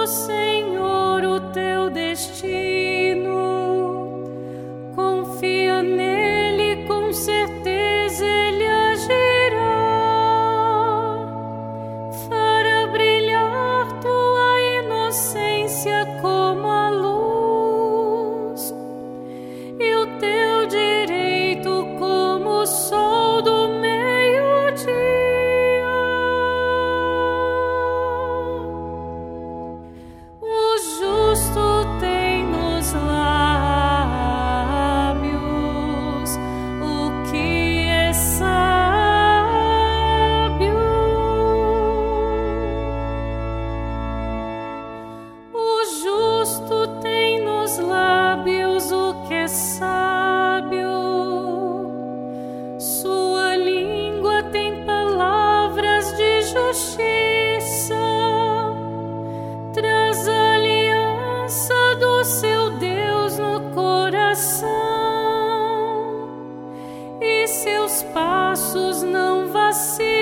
Senhor, o teu destino. Confia nele, com certeza ele agirá. Fará brilhar tua inocência como a luz, e o teu direito como o sol do meio-dia. O justo tem nos lábios o que é sábio. O justo tem nos lábios o que é sábio. Sua língua tem palavras de justiça. Traz a aliança do seu Deus no coração, e seus passos não vacilam.